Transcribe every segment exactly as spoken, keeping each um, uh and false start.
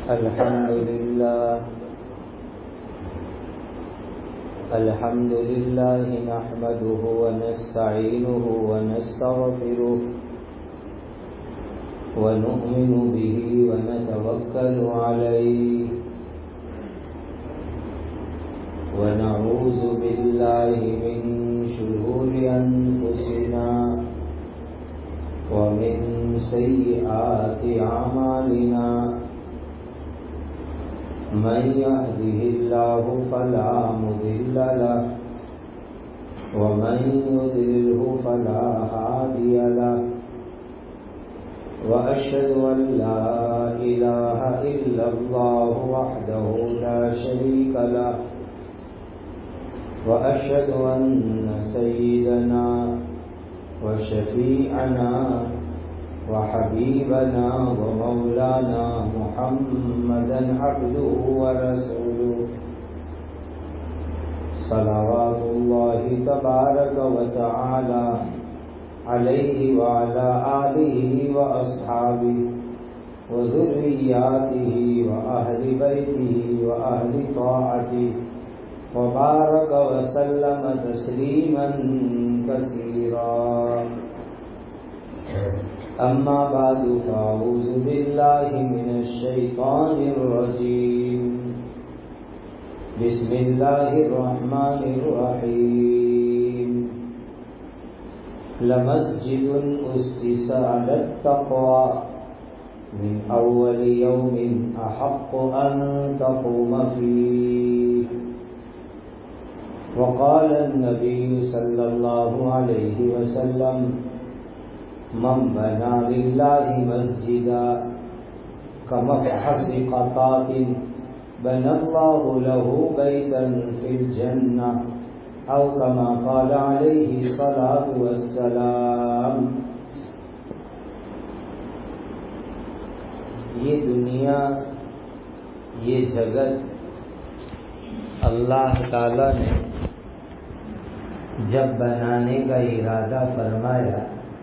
الحمد لله الحمد لله نحمده ونستعينه ونستغفره ونؤمن به ونتوكل عليه ونعوذ بالله من شرور أنفسنا ومن سيئات أعمالنا من يهده الله فلا مضل له ومن يضلله فلا هادي له وأشهد أن لا إله إلا الله وحده لا شريك له وأشهد أن سيدنا وشفيعنا وحبيبنا ومولانا محمدا عبده ورسوله صلوات الله تبارك وتعالى عليه وعلى آله وأصحابه وذرياته وأهل بيته وأهل طاعته وبارك وسلم تسليما كثيرا. أما بعد فأعوذ بالله من الشيطان الرجيم. بسم الله الرحمن الرحيم. لمسجد أسس على التقوى من أول يوم أحق أن تقوم فيه. وقال النبي صلى الله عليه وسلم: من بنى لله مسجدا كمفحص قطات بنى الله له بيتا في الجنة أو كما قال عليه الصلاة والسلام. یہ دنیا، یہ جگت اللہ تعالی نے جب بنانے کا ارادہ فرمایا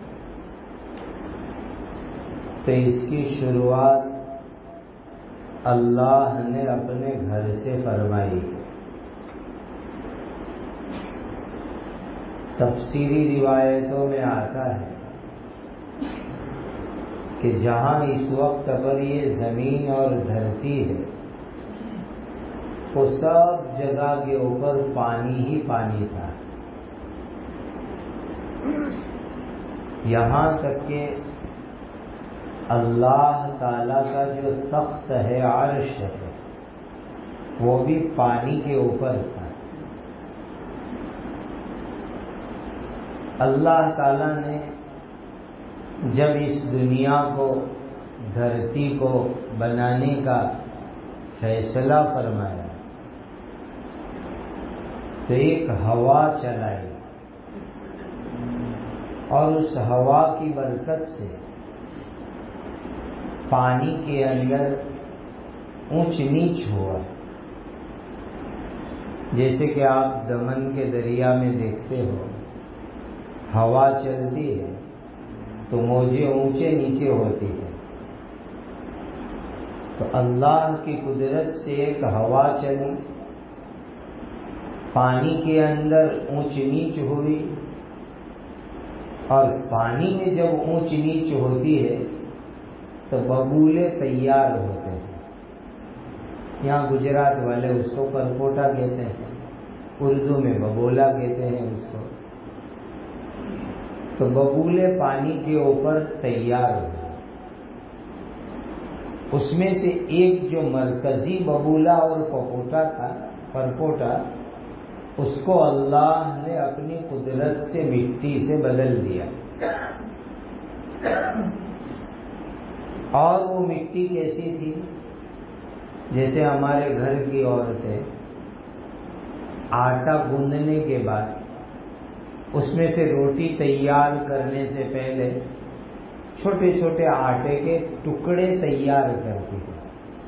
تو اس کی شروعات اللہ نے اپنے گھر سے فرمائی. تفسیری روایتوں میں آتا ہے کہ جہاں اس وقت پر یہ زمین اور دھرتی ہے وہ سب جگہ کے اوپر پانی ہی پانی تھا، یہاں تک کہ اللہ تعالی کا جو تخت ہے، عرش ہے، وہ بھی پانی کے اوپر تھا. اللہ تعالی نے جب اس دنیا کو، دھرتی کو بنانے کا فیصلہ فرمایا تو ایک ہوا چلائی اور اس ہوا کی برکت سے پانی کے اندر اونچ نیچ ہوا. جیسے کہ آپ دمن کے دریا میں دیکھتے ہو، ہوا چلتی ہے تو موجیں اونچے نیچے ہوتی ہے. تو اللہ کی قدرت سے ایک ہوا چلی، پانی کے اندر اونچ نیچ ہوئی، اور پانی میں جب اونچ نیچ ہوتی ہے تو ببولے تیار ہوتے ہیں. یہاں گجرات والے اس کو پرپوٹا کہتے ہیں، اردو میں ببولا کہتے ہیں اس کو. تو ببولے پانی کے اوپر تیار ہوئے. اس میں سے ایک جو مرکزی ببولا اور پپوٹا تھا، پرپوٹا، اس کو اللہ نے اپنی قدرت سے مٹی سے بدل دیا. اور وہ مٹی کیسی تھی؟ جیسے ہمارے گھر کی عورتیں آٹا گوندنے کے بعد اس میں سے روٹی تیار کرنے سے پہلے چھوٹے چھوٹے آٹے کے ٹکڑے تیار کرتی ہیں.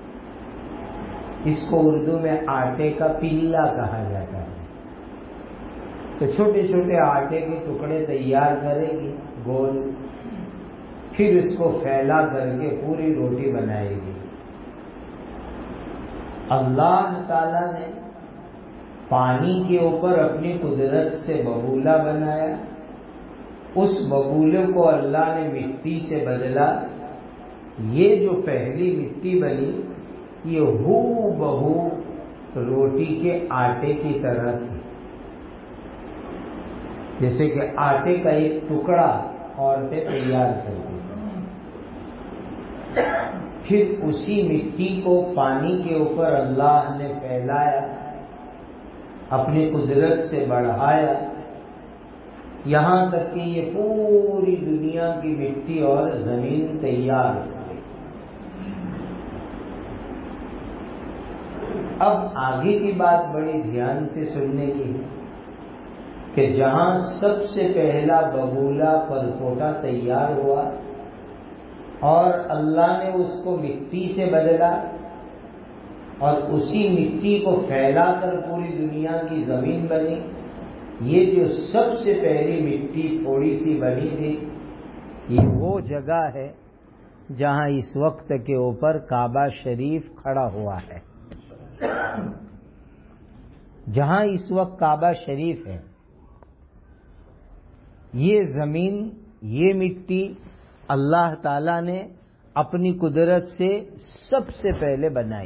اس کو اردو میں آٹے کا پلا کہا جاتا ہے. تو چھوٹے چھوٹے آٹے کے ٹکڑے تیار کرے گی گول، پھر اس کو پھیلا کر کے پوری روٹی بنائے گی. اللہ تعالیٰ نے پانی کے اوپر اپنی قدرت سے ببولا بنایا، اس ببولے کو اللہ نے مٹی سے بدلا، یہ جو پہلی مٹی بنی یہ ہو بہو روٹی کے آٹے کی طرح تھی، جیسے کہ آٹے کا ایک ٹکڑا عورتیں تیار کرتی، پھر اسی مٹی کو پانی کے اوپر اللہ نے پھیلایا، اپنی قدرت سے بڑھایا، یہاں تک کہ یہ پوری دنیا کی مٹی اور زمین تیار ہو گئی۔ اب آگے کی بات بڑی دھیان سے سننے کی ہے کہ جہاں سب سے پہلا ببولا پرپوٹا تیار ہوا اور اللہ نے اس کو مٹی سے بدلا اور اسی مٹی کو پھیلا کر پوری دنیا کی زمین بنی، یہ جو سب سے پہلی مٹی تھوڑی سی بنی تھی، یہ وہ جگہ ہے جہاں اس وقت کے اوپر کعبہ شریف کھڑا ہوا ہے، جہاں اس وقت کعبہ شریف ہے، یہ زمین، یہ مٹی اللہ تعالی نے اپنی قدرت سے سب سے پہلے بنائی۔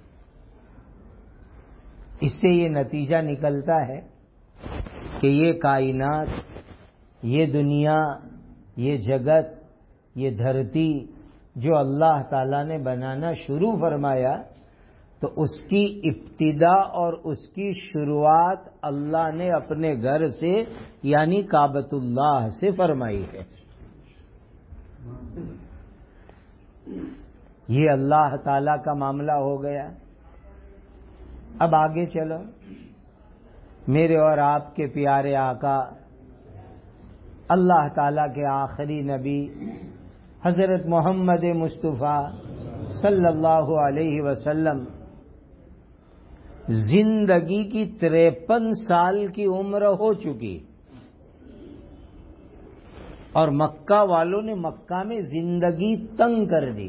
اس سے یہ نتیجہ نکلتا ہے کہ یہ کائنات، یہ دنیا، یہ جگت، یہ دھرتی جو اللہ تعالیٰ نے بنانا شروع فرمایا تو اس کی ابتدا اور اس کی شروعات اللہ نے اپنے گھر سے یعنی کعبۃ اللہ سے فرمائی ہے۔ یہ اللہ تعالی کا معاملہ ہو گیا۔ اب آگے چلو، میرے اور آپ کے پیارے آقا اللہ تعالی کے آخری نبی حضرت محمد مصطفیٰ صلی اللہ علیہ وسلم زندگی کی تریپن سال کی عمر ہو چکی اور مکہ والوں نے مکہ میں زندگی تنگ کر دی،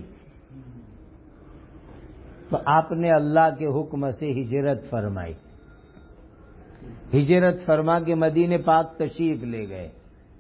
تو آپ نے اللہ کے حکم سے ہجرت فرمائی، ہجرت فرما کے مدینہ پاک تشریف لے گئے۔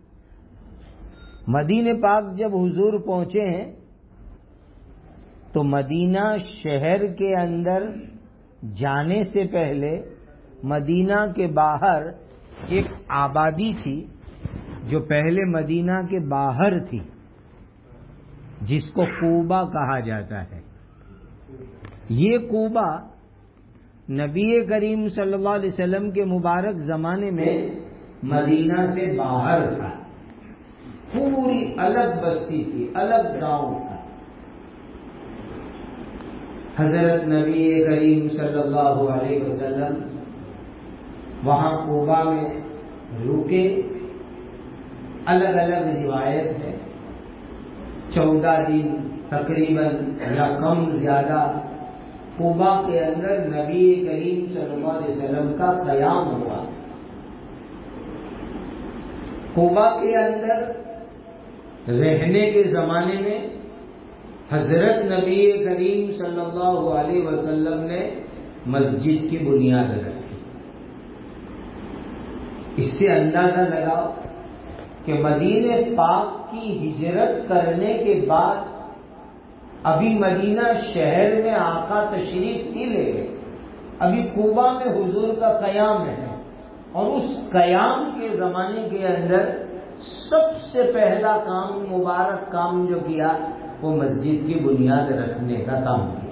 مدینہ پاک جب حضور پہنچے ہیں تو مدینہ شہر کے اندر جانے سے پہلے مدینہ کے باہر ایک آبادی تھی جو پہلے مدینہ کے باہر تھی، جس کو قوبہ کہا جاتا ہے۔ یہ قوبہ نبی کریم صلی اللہ علیہ وسلم کے مبارک زمانے میں مدینہ سے باہر تھا، پوری الگ بستی تھی، الگ گاؤں تھا۔ حضرت نبی کریم صلی اللہ علیہ وسلم وہاں قوبہ میں رکے، الگ الگ روایت ہے، چودہ دن تقریباً یا کم زیادہ قوبہ کے اندر نبی کریم صلی اللہ علیہ وسلم کا قیام ہوا۔ قوبہ کے اندر رہنے کے زمانے میں حضرت نبی کریم صلی اللہ علیہ وسلم نے مسجد کی بنیاد رکھی۔ اس سے اندازہ لگاؤ کہ مدینہ پاک کی ہجرت کرنے کے بعد ابھی مدینہ شہر میں آقا تشریف نہیں لے گئے، ابھی قوبہ میں حضور کا قیام ہے، اور اس قیام کے زمانے کے اندر سب سے پہلا کام، مبارک کام جو کیا وہ مسجد کی بنیاد رکھنے کا کام کیا۔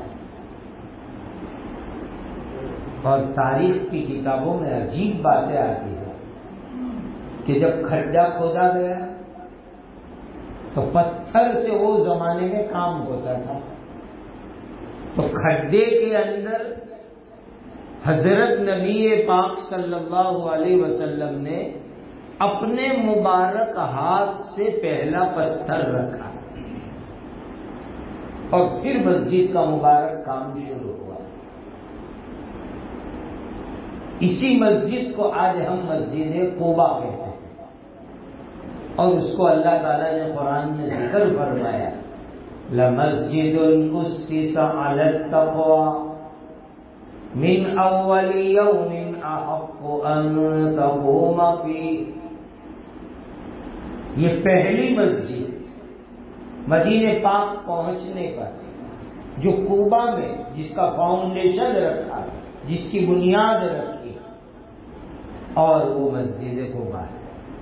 اور تاریخ کی کتابوں میں عجیب باتیں آتی ہیں کہ جب کھڈا کھودا گیا تو پتھر سے وہ زمانے میں کام ہوتا تھا، تو کھڈے کے اندر حضرت نبی پاک صلی اللہ علیہ وسلم نے اپنے مبارک ہاتھ سے پہلا پتھر رکھا اور پھر مسجد کا مبارک کام شروع ہوا۔ اسی مسجد کو آج ہم مسجد قوبہ کہتے ہیں، اور اس کو اللہ تعالیٰ نے قرآن میں ذکر فرمایا، لَمَسْجِدٌ أُسِّسَ عَلَى التَّقْوَى من اول یوم احق ان تقوم فیہ، یہ پہلی مسجد مدینہ پاک پہنچنے پر جو کوبا میں جس کا فاؤنڈیشن رکھا، جس کی بنیاد رکھی، اور وہ مسجد کوبا ہے۔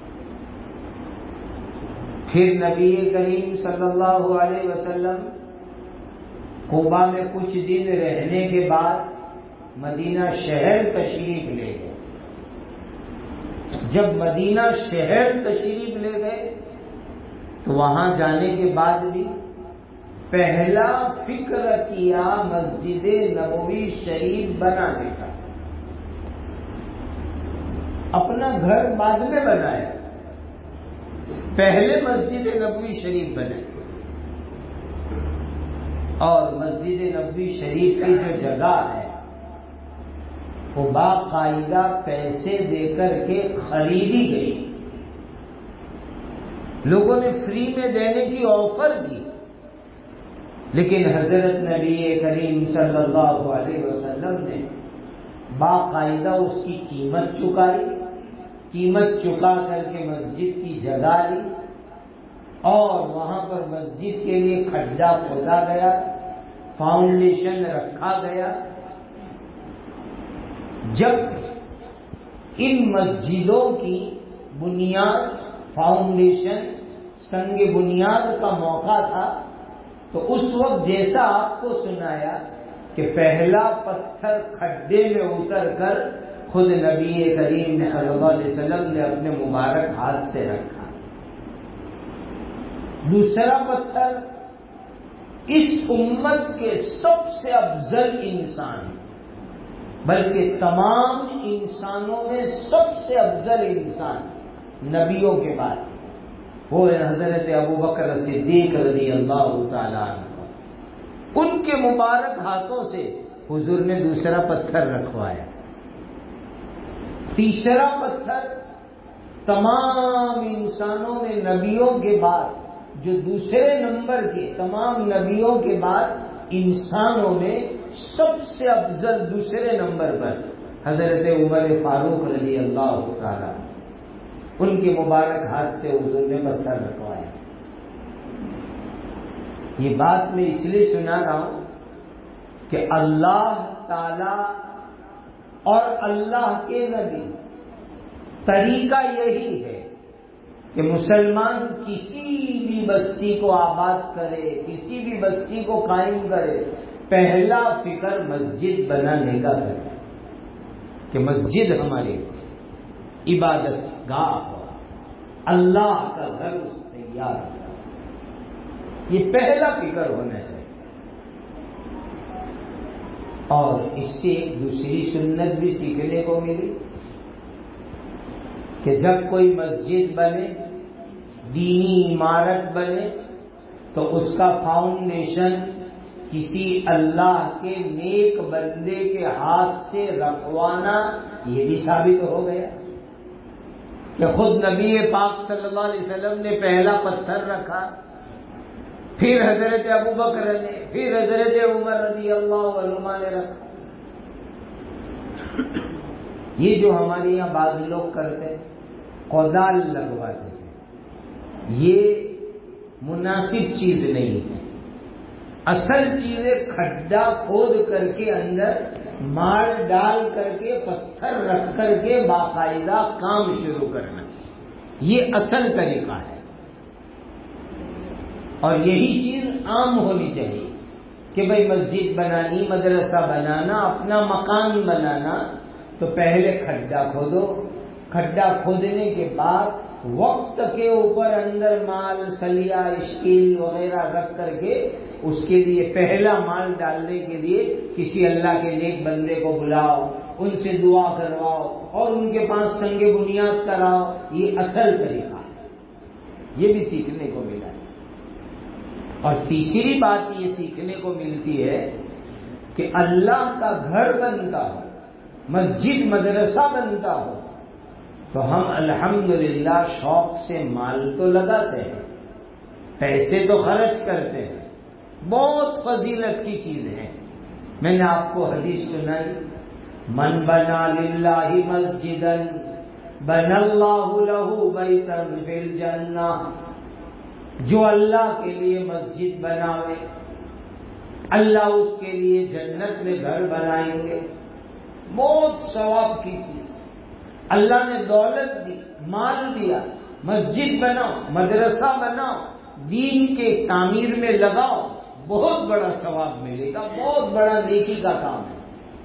پھر نبی کریم صلی اللہ علیہ وسلم کوبا میں کچھ دن رہنے کے بعد مدینہ شہر تشریف لے گئے۔ جب مدینہ شہر تشریف لے گئے تو وہاں جانے کے بعد بھی پہلا فکر کیا مسجد نبوی شریف بنانے کا۔ اپنا گھر بعد میں بنایا، پہلے مسجد نبوی شریف بنائی، اور مسجد نبوی شریف کی جو جگہ ہے وہ باقاعدہ پیسے دے کر کے خریدی گئی، لوگوں نے فری میں دینے کی آفر کی، لیکن حضرت نبی کریم صلی اللہ علیہ وسلم نے باقاعدہ اس کی قیمت چکائی، قیمت چکا کر کے مسجد کی جگہ لی، اور وہاں پر مسجد کے لیے کھڈا کھودا گیا، فاؤنڈیشن رکھا گیا۔ جب ان مسجدوں کی بنیاد، فاؤنڈیشن، سنگ بنیاد کا موقع تھا تو اس وقت جیسا آپ کو سنایا کہ پہلا پتھر کھڈے میں اتر کر خود نبی کریم صلی اللہ علیہ وسلم نے اپنے مبارک ہاتھ سے رکھا، دوسرا پتھر اس امت کے سب سے افضل انسان، بلکہ تمام انسانوں میں سب سے افضل انسان نبیوں کے بعد وہ حضرت ابوبکر صدیق رضی اللہ تعالی عنہ، ان کے مبارک ہاتھوں سے حضور نے دوسرا پتھر رکھوایا۔ تیسرا پتھر تمام انسانوں میں نبیوں کے بعد، جو دوسرے نمبر کے تمام نبیوں کے بعد انسانوں میں سب سے افضل دوسرے نمبر پر حضرت عمر فاروق رضی اللہ تعالی، ان کے مبارک ہاتھ سے حضور نے پتھر رکھوایا۔ یہ بات میں اس لیے سنا رہا ہوں کہ اللہ تعالی اور اللہ کے نبی طریقہ یہی ہے کہ مسلمان کسی بھی بستی کو آباد کرے، کسی بھی بستی کو قائم کرے، پہلا فکر مسجد بنانے کا ہے کہ مسجد ہماری عبادت گاہ ہو، اللہ کا گھر اس تیار ہو، یہ پہلا فکر ہونا چاہیے۔ اور اس سے ایک دوسری سنت بھی سیکھنے کو ملی کہ جب کوئی مسجد بنے، دینی عمارت بنے، تو اس کا فاؤنڈیشن کسی اللہ کے نیک بندے کے ہاتھ سے رکھوانا، یہ بھی ثابت ہو گیا کہ خود نبی پاک صلی اللہ علیہ وسلم نے پہلا پتھر رکھا، پھر حضرت ابوبکر نے، پھر حضرت عمر رضی اللہ عنہ نے رکھا۔ یہ جو ہمارے یہاں بعض لوگ کرتے کودال لگواتے ہیں، یہ مناسب چیز نہیں ہے۔ اصل چیز ہے کھڈا کھود کر کے اندر مال ڈال کر کے پتھر رکھ کر کے باقاعدہ کام شروع کرنا، یہ اصل طریقہ ہے۔ اور یہی چیز عام ہونی چاہیے کہ بھئی مسجد بنانی، مدرسہ بنانا، اپنا مکان بنانا، تو پہلے کھڈا کھودو، کھڈا کھودنے کے بعد وقت کے اوپر اندر مال، سلیا، اسٹیل وغیرہ رکھ کر کے اس کے لیے پہلا مال ڈالنے کے لیے کسی اللہ کے نیک بندے کو بلاؤ، ان سے دعا کرواؤ اور ان کے پاس سنگ بنیاد کراؤ، یہ اصل طریقہ ہے۔ یہ بھی سیکھنے کو ملا ہے۔ اور تیسری بات یہ سیکھنے کو ملتی ہے کہ اللہ کا گھر بنتا ہو، مسجد مدرسہ بنتا ہو، تو ہم الحمدللہ شوق سے مال تو لگاتے ہیں، پیسے تو خرچ کرتے ہیں، بہت فضیلت کی چیز ہے۔ میں نے آپ کو حدیث سنائی من بنا للہ مسجدا بنا اللہ لہ بیتا فی الجنہ، جو اللہ کے لیے مسجد بناوے اللہ اس کے لیے جنت میں گھر بنائیں گے۔ بہت ثواب کی چیز، اللہ نے دولت دی، مال دیا، مسجد بناؤ، مدرسہ بناؤ، دین کے تعمیر میں لگاؤ، بہت بڑا ثواب ملے گا، بہت بڑا نیکی کا کام ہے۔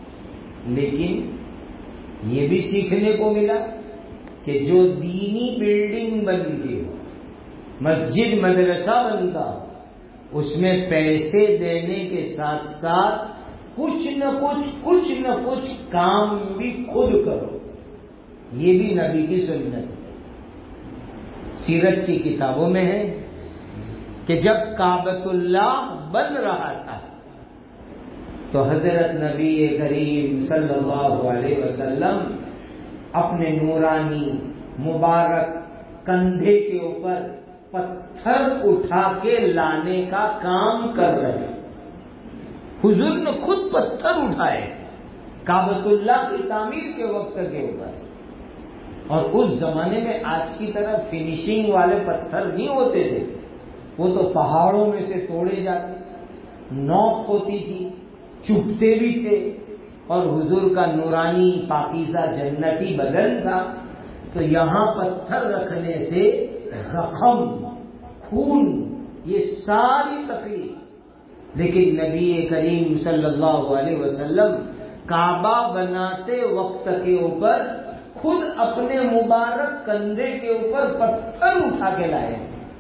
لیکن یہ بھی سیکھنے کو ملا کہ جو دینی بلڈنگ بنتی ہو، مسجد مدرسہ بنتا ہو، اس میں پیسے دینے کے ساتھ ساتھ کچھ نہ کچھ کچھ نہ کچھ کام بھی خود کرو۔ یہ بھی نبی کی سنت ہے۔ سیرت کی کتابوں میں ہے کہ جب کعبۃ اللہ بن رہا تھا تو حضرت نبی کریم صلی اللہ علیہ وسلم اپنے نورانی مبارک کندھے کے اوپر پتھر اٹھا کے لانے کا کام کر رہے ہیں۔ حضور نے خود پتھر اٹھائے کعبۃ اللہ کی تعمیر کے وقت کے اوپر، اور اس زمانے میں آج کی طرح فنیشنگ والے پتھر نہیں ہوتے تھے، وہ تو پہاڑوں میں سے توڑے جاتے، نوک ہوتی تھی، چبھتے بھی تھے، اور حضور کا نورانی پاکیزہ جنتی بدن تھا، تو یہاں پتھر رکھنے سے زخم، خون، یہ ساری تکلیف، لیکن نبی کریم صلی اللہ علیہ وسلم کعبہ بناتے وقت کے اوپر خود اپنے مبارک کندھے کے اوپر پتھر اٹھا کے لائے۔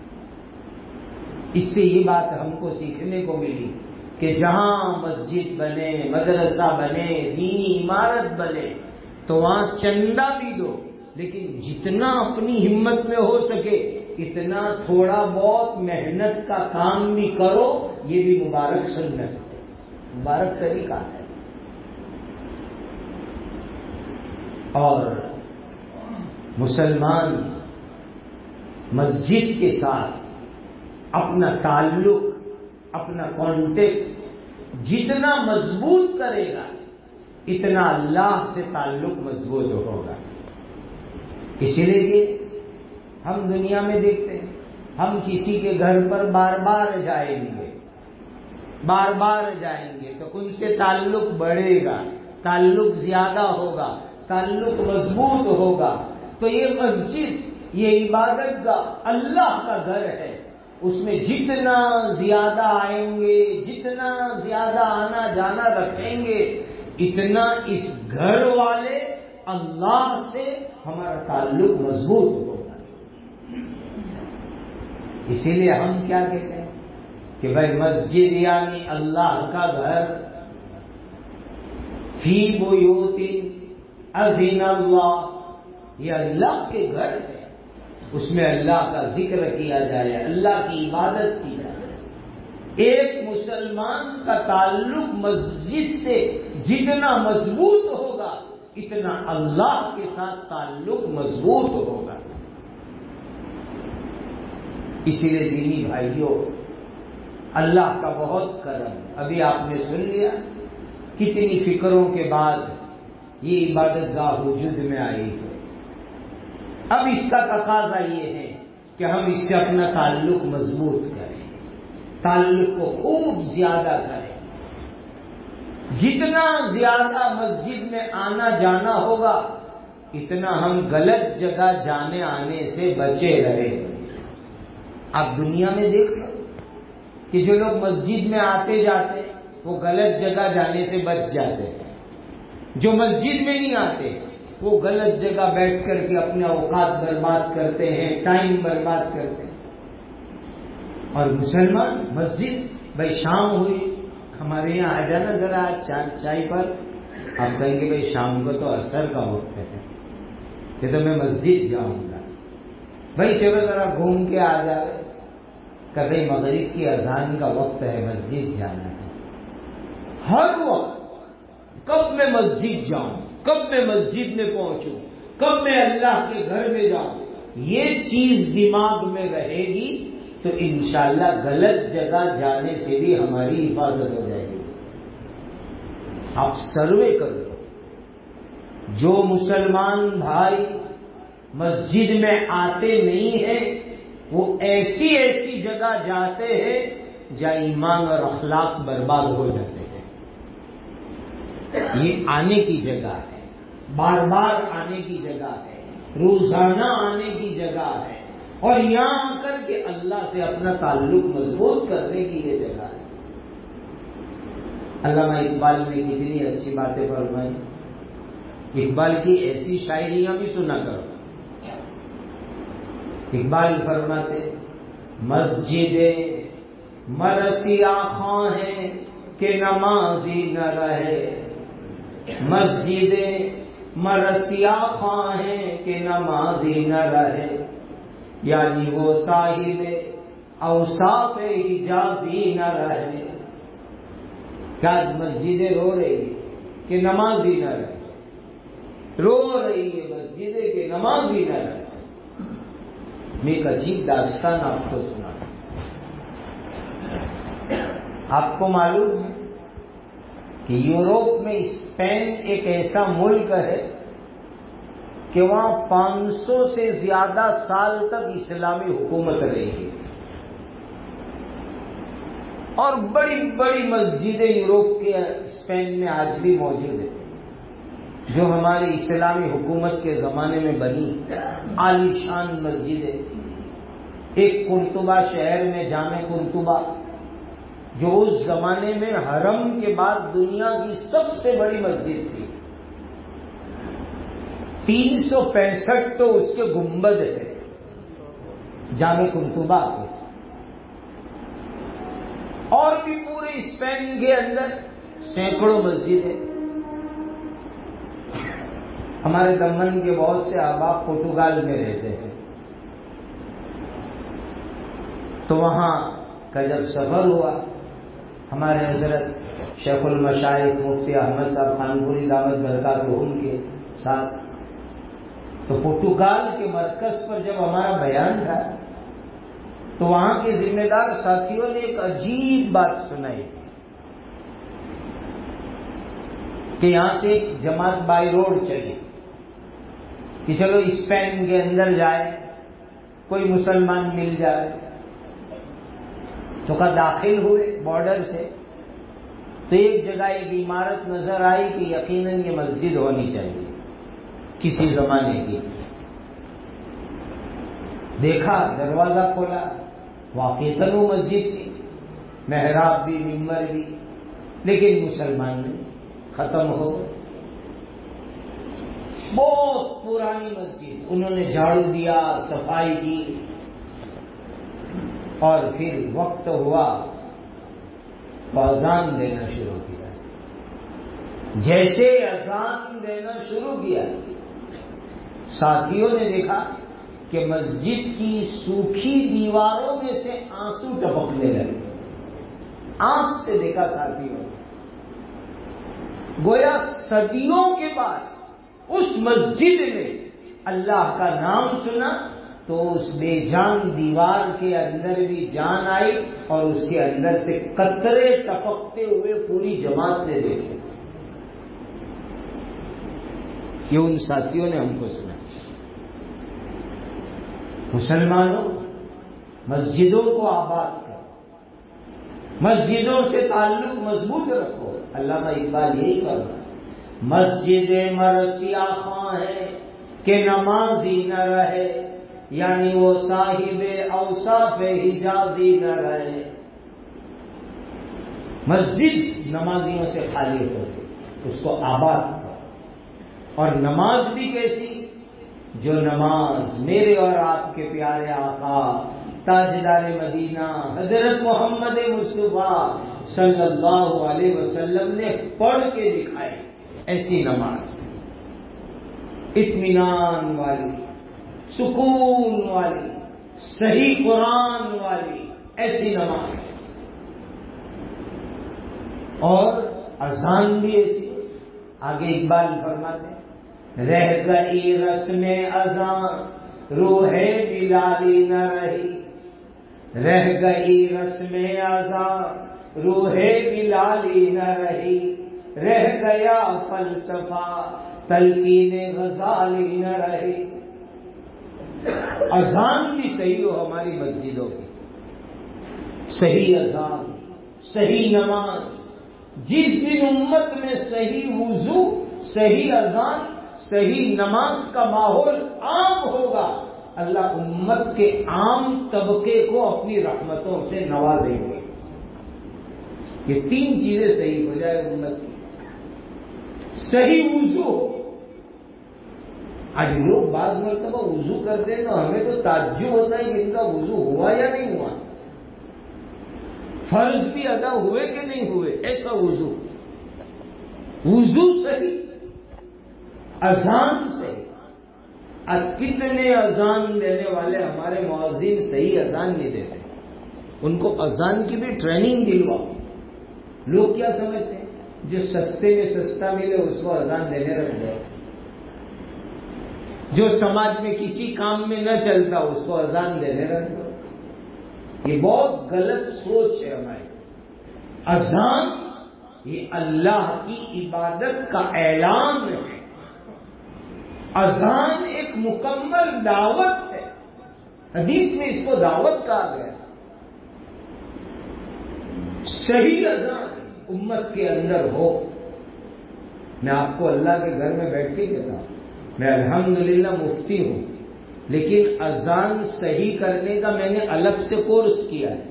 اس سے یہ بات ہم کو سیکھنے کو ملی کہ جہاں مسجد بنے، مدرسہ بنے، دینی عمارت بنے تو وہاں چندہ بھی دو، لیکن جتنا اپنی ہمت میں ہو سکے اتنا تھوڑا بہت محنت کا کام بھی کرو۔ یہ بھی مبارک سنت ہے، مبارک طریقہ ہے۔ اور مسلمان مسجد کے ساتھ اپنا تعلق، اپنا کانٹیکٹ جتنا مضبوط کرے گا اتنا اللہ سے تعلق مضبوط ہوگا۔ اسی لیے ہم دنیا میں دیکھتے ہیں، ہم کسی کے گھر پر بار بار جائیں گے، بار بار جائیں گے تو ان سے تعلق بڑھے گا، تعلق زیادہ ہوگا، تعلق مضبوط ہوگا۔ تو یہ مسجد، یہ عبادت گاہ اللہ کا گھر ہے، اس میں جتنا زیادہ آئیں گے، جتنا زیادہ آنا جانا رکھیں گے، اتنا اس گھر والے اللہ سے ہمارا تعلق مضبوط ہوگا۔ اسی لیے ہم کیا کہتے ہیں کہ بھائی مسجد یعنی اللہ کا گھر، فی بیوت اذن اللہ، یہ اللہ کے گھر ہے، اس میں اللہ کا ذکر کیا جائے، اللہ کی عبادت کی جائے۔ ایک مسلمان کا تعلق مسجد سے جتنا مضبوط ہوگا اتنا اللہ کے ساتھ تعلق مضبوط ہوگا۔ اسی لیے دینی بھائیوں، اللہ کا بہت کرم، ابھی آپ نے سن لیا کتنی فکروں کے بعد یہ عبادت گاہ وجود میں آئی ہے۔ اب اس کا تقاضا یہ ہے کہ ہم اس سے اپنا تعلق مضبوط کریں، تعلق کو خوب زیادہ کریں۔ جتنا زیادہ مسجد میں آنا جانا ہوگا اتنا ہم غلط جگہ جانے آنے سے بچے رہیں۔ آپ دنیا میں دیکھ لو کہ جو لوگ مسجد میں آتے جاتے وہ غلط جگہ جانے سے بچ جاتے ہیں، جو مسجد میں نہیں آتے وہ غلط جگہ بیٹھ کر کے اپنے اوقات برباد کرتے ہیں، ٹائم برباد کرتے ہیں۔ اور مسلمان مسجد، بھائی شام ہوئی ہمارے یہاں آ جانا ذرا چائے پر، آپ کہیں گے بھائی شام کو تو عصر کا وقت ہے، یہ تو میں مسجد جاؤں گا، بھائی چلو ذرا گھوم کے آ جائے، کبھی مغرب کی اذان کا وقت ہے، مسجد جانا ہے۔ ہر وقت کب میں مسجد جاؤں، کب میں مسجد میں پہنچوں، کب میں اللہ کے گھر میں جاؤں، یہ چیز دماغ میں رہے گی تو انشاءاللہ غلط جگہ جانے سے بھی ہماری حفاظت ہو جائے گی۔ آپ سروے کر لو جو مسلمان بھائی مسجد میں آتے نہیں ہیں وہ ایسی ایسی جگہ جاتے ہیں جہاں ایمان اور اخلاق برباد ہو جاتے ہیں. یہ آنے کی جگہ ہے، بار بار آنے کی جگہ ہے، روزانہ آنے کی جگہ ہے، اور یہاں آ کر کے اللہ سے اپنا تعلق مضبوط کرنے کی یہ جگہ ہے. علامہ اقبال نے کتنی اچھی باتیں فرمائی. اقبال کی ایسی شاعریاں بھی سنا کرو. اقبال فرماتے مسجد مرثیہ خواں ہے کہ نمازی نہ رہے، مسجد مرثیہ خواں ہے کہ نمازی نہ رہے، یعنی وہ صاحب اوصاف حجازی نہ رہے. کیا مسجدیں رو رہی کہ نمازی نہ رہے، رو رہی ہے مسجدیں کہ نمازی نہ رہے. میں ایک عجیب داستان آپ کو سنا. آپ کو معلوم ہے کہ یوروپ میں اسپین ایک ایسا ملک ہے کہ وہاں پانچ سو سے زیادہ سال تک اسلامی حکومت رہی ہے، اور بڑی بڑی مسجدیں یوروپ کے اسپین میں آج بھی موجود ہیں جو ہماری اسلامی حکومت کے زمانے میں بنی عالی شان مسجدیں. ایک قرطبہ شہر میں جامع قرطبہ جو اس زمانے میں حرم کے بعد دنیا کی سب سے بڑی مسجد تھی. تین سو پینسٹھ تو اس کے گنبد ہے جامع قرطبہ کے. اور بھی پورے اسپین کے اندر سینکڑوں مسجدیں. ہمارے دمن کے بہت سے احباب پرتگال میں رہتے ہیں، تو وہاں کا جب سفر ہوا ہمارے حضرت شیخ المشائخ مفتی احمد صاحب خانپوری دعوت برکاتہم کے ساتھ، تو پرتگال کے مرکز پر جب ہمارا بیان تھا تو وہاں کے ذمہ دار ساتھیوں نے ایک عجیب بات سنائی کہ یہاں سے ایک جماعت بائی روڈ چلی کہ چلو اسپین کے اندر جائے، کوئی مسلمان مل جائے. تو کا داخل ہوئے بارڈر سے تو ایک جگہ ایک عمارت نظر آئی کہ یقیناً یہ مسجد ہونی چاہیے کسی زمانے کی. دیکھا، دروازہ کھولا، واقعتاً وہ مسجد تھی، محراب بھی ممبر بھی، لیکن مسلمان نہیں، ختم ہو گئے. بہت پرانی مسجد، انہوں نے جھاڑو دیا، صفائی کی، اور پھر وقت ہوا تو اذان دینا شروع کیا. جیسے اذان دینا شروع کیا ساتھیوں نے دیکھا کہ مسجد کی سوکھی دیواروں میں سے آنسو ٹپکنے لگے. آنکھ سے دیکھا ساتھیوں نے، گویا صدیوں کے بعد اس مسجد میں اللہ کا نام سنا تو اس بے جان دیوار کے اندر بھی جان آئی، اور اس کے اندر سے قطرے ٹپکتے ہوئے پوری جماعت نے دیکھے. یہ ان ساتھیوں نے ہم کو سنا. مسلمانوں، مسجدوں کو آباد کرو، مسجدوں سے تعلق مضبوط رکھو. علامہ اقبال یہی کرنا، مسجد مرثیہ خواں ہے کہ نمازی نہ رہے، یعنی وہ صاحب اوصاف حجازی نہ رہے. مسجد نمازیوں سے خالی ہو گئی، اس کو آباد کرو. اور نماز بھی کیسی؟ جو نماز میرے اور آپ کے پیارے آقا تاجدار مدینہ حضرت محمد مصطفیٰ صلی اللہ علیہ وسلم نے پڑھ کے دکھائی، ایسی نماز اطمینان والی، سکون والی، صحیح قرآن والی، ایسی نماز. اور اذان بھی ایسی. آگے اقبال فرماتے رہ گئی رسم اذان روح بلالی نہ رہی، رہ گئی رسم اذان روح بلالی نہ رہی، رہ گیا فلسفہ تلقین غزالی نہ رہے. اذان بھی صحیح ہو ہماری مسجدوں کی، صحیح اذان، صحیح نماز. جس دن امت میں صحیح وضو، صحیح اذان، صحیح نماز کا ماحول عام ہوگا، اللہ امت کے عام طبقے کو اپنی رحمتوں سے نوازیں گے. یہ تین چیزیں صحیح ہو جائے امت کی. صحیح وضو ہو. آج لوگ بعض مرتبہ وضو کرتے ہیں تو ہمیں تو تعجب ہوتا ہے کہ ان کا وضو ہوا یا نہیں ہوا، فرض بھی ادا ہوئے کہ نہیں ہوئے. ایسا وضو وضو صحیح، اذان صحیح. آج کتنے اذان دینے والے ہمارے مؤذن صحیح اذان نہیں دیتے. ان کو اذان کی بھی ٹریننگ دلواؤ. لوگ کیا سمجھتے ہیں؟ جو سستے میں سستا ملے اس کو اذان دینے رکھ دے، جو سماج میں کسی کام میں نہ چلتا اس کو اذان دینے رکھ دو. یہ بہت غلط سوچ ہے ہماری. اذان یہ اللہ کی عبادت کا اعلان ہے. اذان ایک مکمل دعوت ہے. حدیث میں اس کو دعوت کہا گیا. صحیح اذان امت کے اندر ہو. میں آپ کو اللہ کے گھر میں بیٹھ کے کہتا ہوں، میں الحمدللہ مفتی ہوں، لیکن اذان صحیح کرنے کا میں نے الگ سے کورس کیا ہے.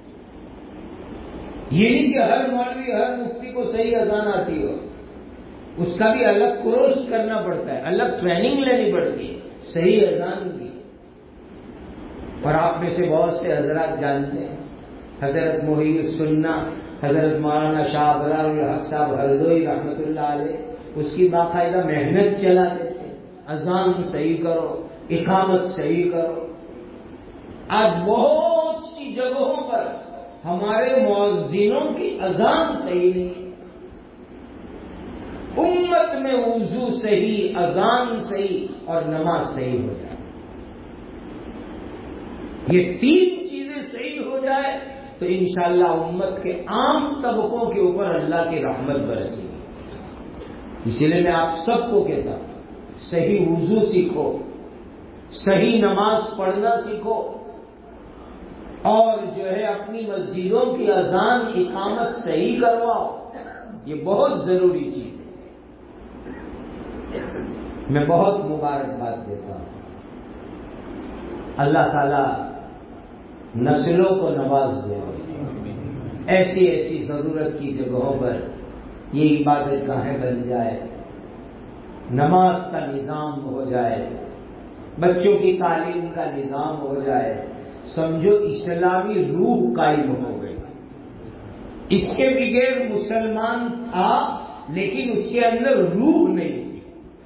یہ نہیں کہ ہر مولوی ہر مفتی کو صحیح اذان آتی ہو، اس کا بھی الگ کورس کرنا پڑتا ہے، الگ ٹریننگ لینی پڑتی ہے صحیح اذان کی. اور آپ میں سے بہت سے حضرات جانتے ہیں، حضرت محی السنہ حضرت مولانا شاہ ابرار الحق صاحب ہردوئی رحمۃ اللہ علیہ اس کی باقاعدہ محنت چلاتے تھے. اذان صحیح کرو، اقامت صحیح کرو. آج بہت سی جگہوں پر ہمارے مؤذنوں کی اذان صحیح نہیں. امت میں وضو صحیح، اذان صحیح اور نماز صحیح ہو جائے. یہ تین چیزیں صحیح ہو جائے تو انشاءاللہ امت کے عام طبقوں کے اوپر اللہ کی رحمت برسے گی. اسی لیے میں آپ سب کو کہتا ہوں، صحیح وضو سیکھو، صحیح نماز پڑھنا سیکھو، اور جو ہے اپنی مسجدوں کی اذان اقامت صحیح کرواؤ. یہ بہت ضروری چیز ہے. میں بہت مبارکباد دیتا ہوں. اللہ تعالی نسلوں کو نواز دے. ایسی ایسی ضرورت کی جگہوں پر یہ عبادت گاہیں بن جائے، نماز کا نظام ہو جائے، بچوں کی تعلیم کا نظام ہو جائے. سمجھو اسلامی روح قائم ہو گئی. اس کے بغیر مسلمان تھا لیکن اس کے اندر روح نہیں تھی.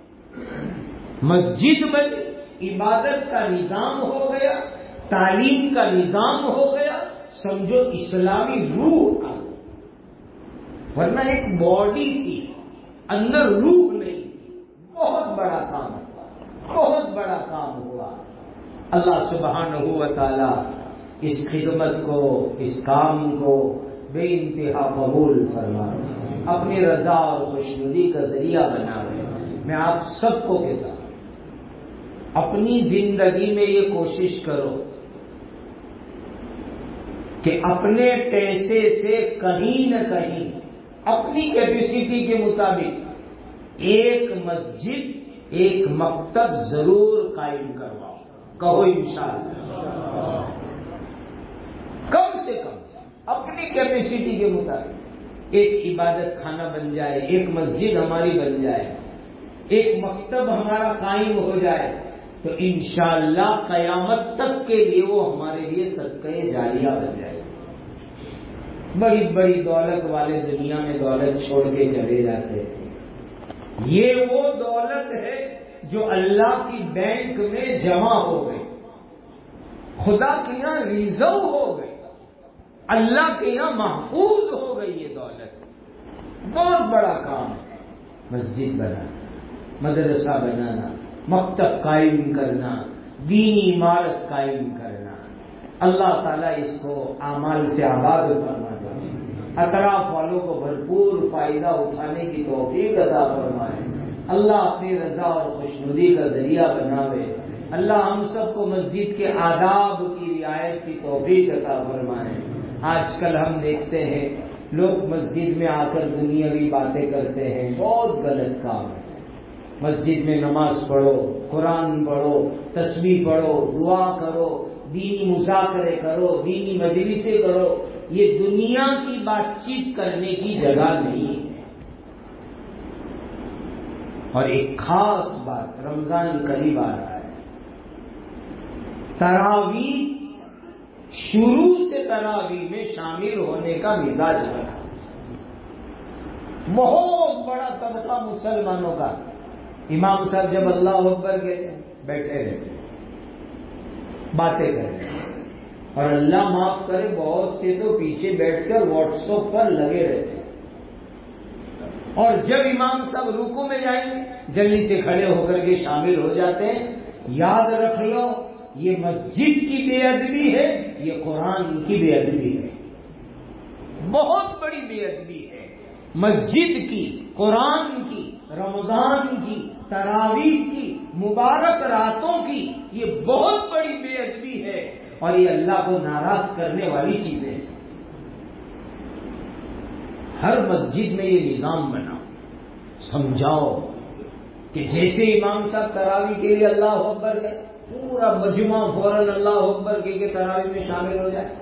مسجد بنی، عبادت کا نظام ہو گیا، تعلیم کا نظام ہو گیا، سمجھو اسلامی روح آ گئی. ورنہ ایک باڈی تھی، اندر روح نہیں تھی. بہت بڑا کام ہوا، بہت بڑا کام ہوا. اللہ سبحانہ و تعالی اس خدمت کو، اس کام کو بے انتہا قبول فرمائے، اپنی رضا اور خوشنودی کا ذریعہ بنائے. میں آپ سب کو کہتا ہوں، اپنی زندگی میں یہ کوشش کرو کہ اپنے پیسے سے کہیں نہ کہیں اپنی کیپیسٹی کے مطابق ایک مسجد، ایک مکتب ضرور قائم کرواؤ. کہو انشاءاللہ. کم سے کم اپنی کیپیسٹی کے مطابق ایک عبادت خانہ بن جائے، ایک مسجد ہماری بن جائے، ایک مکتب ہمارا قائم ہو جائے تو انشاءاللہ قیامت تک کے لیے وہ ہمارے لیے صدقہ جاریہ بن جائے. بڑی بڑی دولت والے دنیا میں دولت چھوڑ کے چلے جاتے ہیں. یہ وہ دولت ہے جو اللہ کی بینک میں جمع ہو گئی، خدا کے یہاں ریزرو ہو گئی، اللہ کے یہاں محفوظ ہو گئی. یہ دولت بہت بڑا کام ہے. مسجد بنانا، مدرسہ بنانا، مکتب قائم کرنا، دینی عمارت قائم کرنا. اللہ تعالیٰ اس کو اعمال سے آباد فرما دے، اطراف والوں کو بھرپور فائدہ اٹھانے کی توفیق عطا فرمائے. اللہ اپنی رضا اور خوشنودی کا ذریعہ بناوے. اللہ ہم سب کو مسجد کے آداب کی رعایت کی توفیق عطا فرمائے. آج کل ہم دیکھتے ہیں لوگ مسجد میں آ کر دنیاوی باتیں کرتے ہیں، بہت غلط کام ہے. مسجد میں نماز پڑھو، قرآن پڑھو، تسبیح پڑھو، دعا کرو، دینی مذاکرے کرو، دینی مجلسیں کرو. یہ دنیا کی بات چیت کرنے کی جگہ نہیں ہے. اور ایک خاص بات، رمضان قریب آ رہا ہے، تراویح شروع سے تراویح میں شامل ہونے کا مزاج ہے. بہت بڑا طبقہ مسلمانوں کا امام صاحب جب اللہ اکبر کے بیٹھے رہتے باتیں کرتے، اور اللہ معاف کرے بہت سے تو پیچھے بیٹھ کر واٹس ایپ پر لگے رہتے. اور جب امام صاحب رکوع میں جائیں گے جلدی سے کھڑے ہو کر کے شامل ہو جاتے ہیں. یاد رکھ لو، یہ مسجد کی بے ادبی ہے، یہ قرآن کی بے ادبی ہے. بہت بڑی بے ادبی ہے مسجد کی، قرآن کی، رمضان کی، تراویح کی، مبارک راتوں کی. یہ بہت بڑی بے ادبی ہے اور یہ اللہ کو ناراض کرنے والی چیزیں ہیں. ہر مسجد میں یہ نظام بنا، سمجھاؤ کہ جیسے امام صاحب تراویح کے لیے اللہ اکبر ہے، پورا مجمع فوراً اللہ اکبر کے تراویح میں شامل ہو جائے.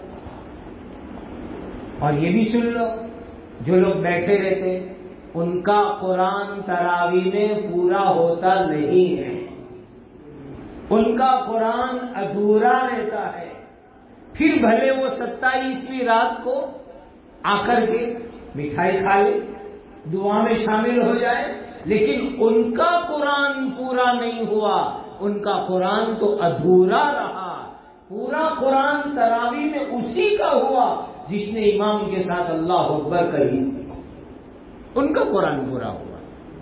اور یہ بھی سن لو، جو لوگ بیٹھے رہتے ان کا قرآن تراویح میں پورا ہوتا نہیں ہے، ان کا قرآن ادھورا رہتا ہے. پھر بھلے وہ ستائیسویں رات کو آ کر کے مٹھائی کھا لے، دعا میں شامل ہو جائے، لیکن ان کا قرآن پورا نہیں ہوا، ان کا قرآن تو ادھورا رہا. پورا قرآن تراویح میں اسی کا ہوا جس نے امام کے ساتھ اللہ اکبر کہی، ان کا قرآن پورا ہوا.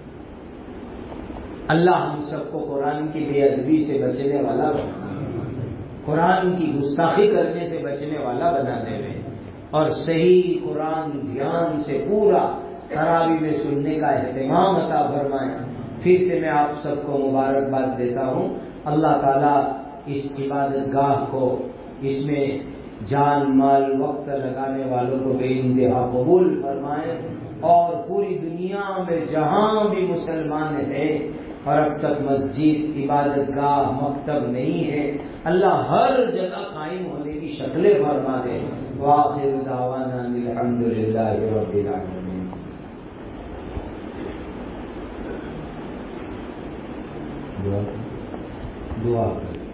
اللہ ہم سب کو قرآن کی بے ادبی سے بچنے والا بنا، قرآن کی گستاخی کرنے سے بچنے والا بنا دے میں، اور صحیح قرآن دھیان سے پورا تراویح میں سننے کا اہتمام عطا فرمائے. پھر سے میں آپ سب کو مبارکباد دیتا ہوں. اللہ تعالیٰ اس عبادت گاہ کو، اس میں جان مال وقت لگانے والوں کو بے انتہا قبول فرمائے، اور پوری دنیا میں جہاں بھی مسلمان ہیں اور اب تک مسجد، عبادت گاہ، مکتب نہیں ہے، اللہ ہر جگہ قائم ہونے کی شکلیں فرما دے. وآخر دعوانا الحمد للہ رب العالمین. دعا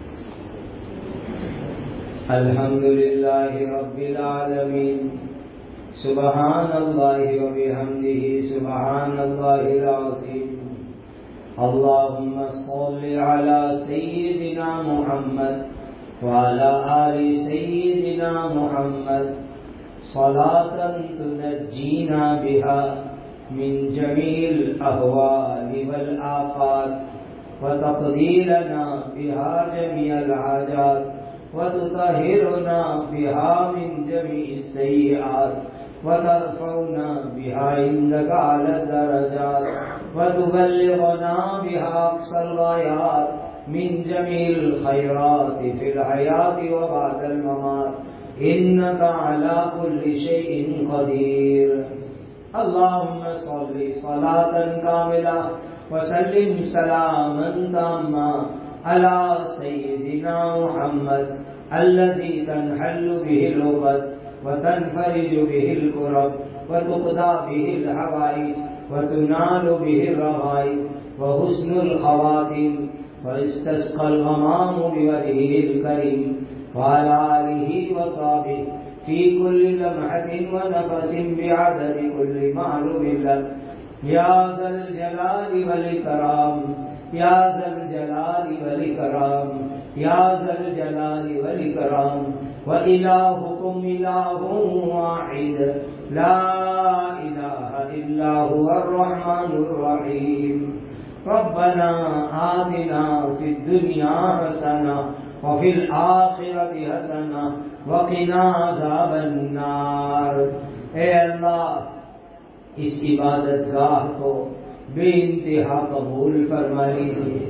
الحمد للہ رب العالمین. سبحان اللہ وبحمدہ سبحان اللہ العظیم. اللہم صل علی سیدنا محمد وعلى آل سيدنا محمد صلاة تنجينا بها من جميع الأهوال والآفات وتقضي لنا بها جميع الحاجات وتطهرنا بها من جميع السيئات وترفعنا بها عندك على الدرجات وتبلغنا بها أقصى الغايات من جميع الخيرات في الحياة وبعد الممات إنك على كل شيء قدير. اللهم صل صلاة كاملة وسلم سلاما تاما على سيدنا محمد الذي تنحل به العقد وتنفرج به الكرب وتقضى به الحوائج وتنال به الرغائب وحسن الخواتم واستسقى الغمام بوجهه الكريم وعلى آله وصحبه في كل لمحة ونفس بعدد كل معلوم لك يا ذا الجلال والإكرام يا ذا الجلال والإكرام يا ذا الجلال والإكرام. وإلهكم إله واحد لا إله إلا هو الرحمن الرحيم. ربنا آتنا في الدنيا حسنة وفي الآخرة حسنة وقنا عذاب النار. اے اللہ، اس عبادت گاہ کو بے انتہا قبول فرما لیجیے۔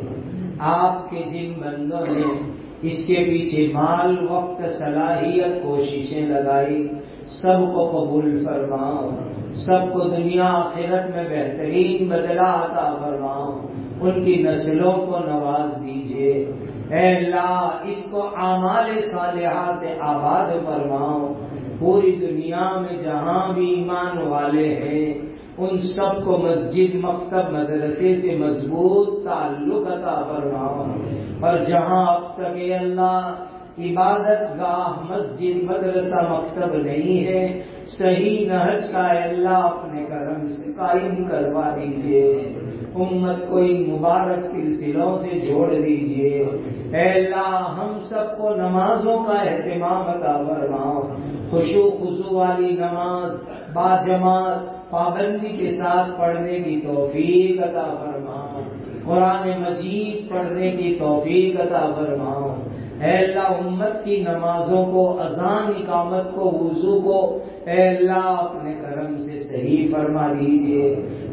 آپ کے جن بندوں نے اس کے پیچھے مال، وقت، صلاحیت، کوششیں لگائی، سب کو قبول فرماؤ، سب کو دنیا آخرت میں بہترین بدلہ عطا فرماؤ، ان کی نسلوں کو نواز دیجیے۔ اے اللہ اس کو اعمال صالحہ سے آباد فرماؤ، پوری دنیا میں جہاں بھی ایمان والے ہیں ان سب کو مسجد، مکتب، مدرسے سے مضبوط تعلق عطا فرماؤ، اور جہاں اب تک اے اللہ عبادت گاہ، مسجد، مدرسہ، مکتب نہیں ہے، صحیح نہج کا اے اللہ اپنے کرم سے قائم کروا دیجیے، امت کو ان مبارک سلسلوں سے جوڑ دیجیے۔ اے اللہ ہم سب کو نمازوں کا اہتمام عطا فرماؤ، خشوع خضوع والی نماز باجماعت پابندی کے ساتھ پڑھنے کی توفیق عطا فرماؤ، قرآن مجید پڑھنے کی توفیق عطا فرماؤ۔ اے اللہ امت کی نمازوں کو، اذان، اقامت کو، وضو کو اے اللہ اپنے کرم سے صحیح فرما دیجیے،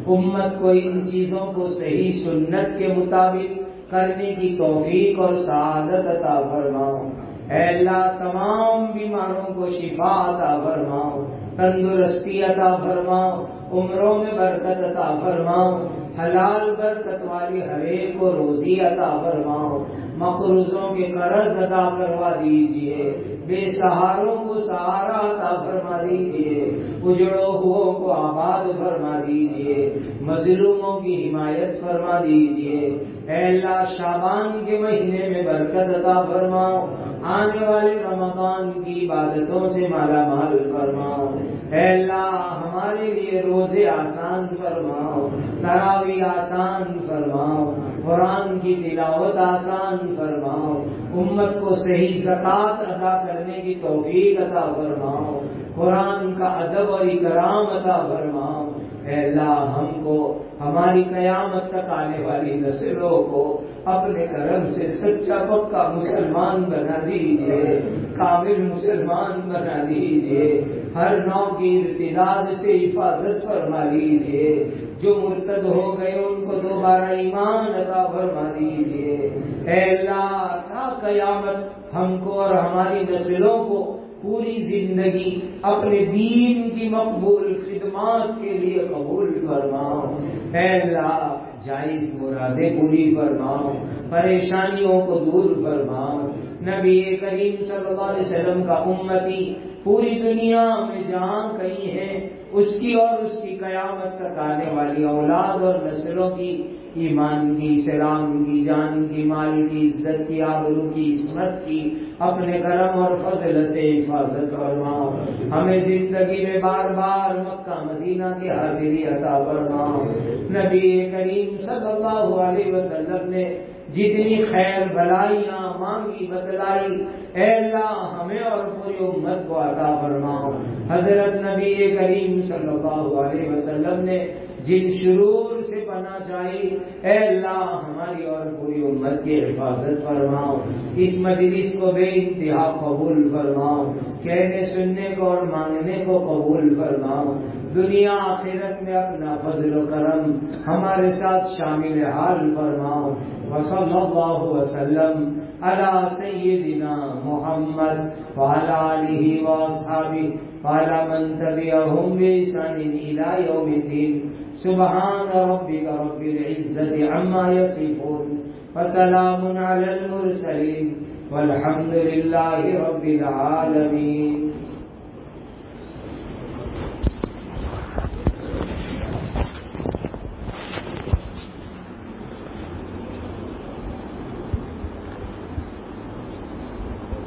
امت کو ان چیزوں کو صحیح سنت کے مطابق کرنے کی توفیق اور سعادت عطا فرماؤ۔ اے اللہ تمام بیماروں کو شفا عطا فرماؤ، تندرستی عطا فرماؤ، عمروں میں برکت عطا فرماؤ، حلال برکت والی ہر ایک کو روزی عطا فرماؤ، مقروضوں کے قرض ادا کروا دیجیے، بے سہاروں کو سہارا عطا فرما دیجیے، اجڑوں ہووں کو آباد فرما دیجیے، مظلوموں کی حمایت فرما دیجیے۔ اے اللہ شعبان کے مہینے میں برکت عطا فرماؤ، آنے والے رمضان کی عبادتوں سے مالا مال فرماؤ۔ اے اللہ ہمارے لیے روزے آسان فرماؤ، تراویح آسان فرماؤ، قرآن کی تلاوت آسان فرماؤ، امت کو صحیح زکوٰۃ ادا کرنے کی توفیق عطا فرماؤ، قرآن کا ادب اور اکرام عطا فرماؤ۔ اے اللہ ہم کو، ہماری قیامت تک آنے والی نسلوں کو اپنے کرم سے سچا پکا مسلمان بنا دیجیے، کامل مسلمان بنا دیجیے، ہر نوع کی ارتداد سے حفاظت فرما لیجیے، جو مرتد ہو گئے ان کو دوبارہ ایمان عطا فرما دیجیے۔ اے اللہ تا قیامت ہم کو اور ہماری نسلوں کو پوری زندگی اپنے دین کی مقبول خدمات کے لیے قبول فرماؤ۔ اے اللہ جائز مرادیں پوری فرماؤ، پریشانیوں کو دور فرماؤ۔ نبی کریم صلی اللہ علیہ وسلم کا امتی پوری دنیا میں جہاں کہیں ہے، اس کی اور اس کی قیامت تک آنے والی اولاد اور نسلوں کی ایمان کی، اسلام کی، جان کی، مال کی، عزت کی، آبرو کی، عصمت کی اپنے کرم اور فضل سے حفاظت فرماؤ۔ ہمیں زندگی میں بار بار مکہ مدینہ کی حاضری عطا فرماؤ۔ نبی کریم صلی اللہ علیہ وسلم نے جتنی خیر بلائیاں مانگی بتلائی، اے اللہ ہمیں اور پوری امت کو عطا فرماؤ۔ حضرت نبی کریم صلی اللہ علیہ وسلم نے جن شرور سے پناہ چاہی، اے اللہ ہماری اور پوری امت کی حفاظت فرماؤ۔ اس مجلس کو بے انتہا قبول فرماؤ، کہنے سننے کو اور مانگنے کو قبول فرماؤ۔ دنیا آخرت میں اپنا فضل و کرم ہمارے ساتھ شامل حال فرماؤ۔ وصلی اللہ وسلم علی سیدنا محمد وعلی آلہ واصحابہ وعلی من تبعہم بإحسان الی یوم الدین۔ سبحان ربک رب العزۃ عما یصفون وسلام علی المرسلین والحمد للہ رب العالمین۔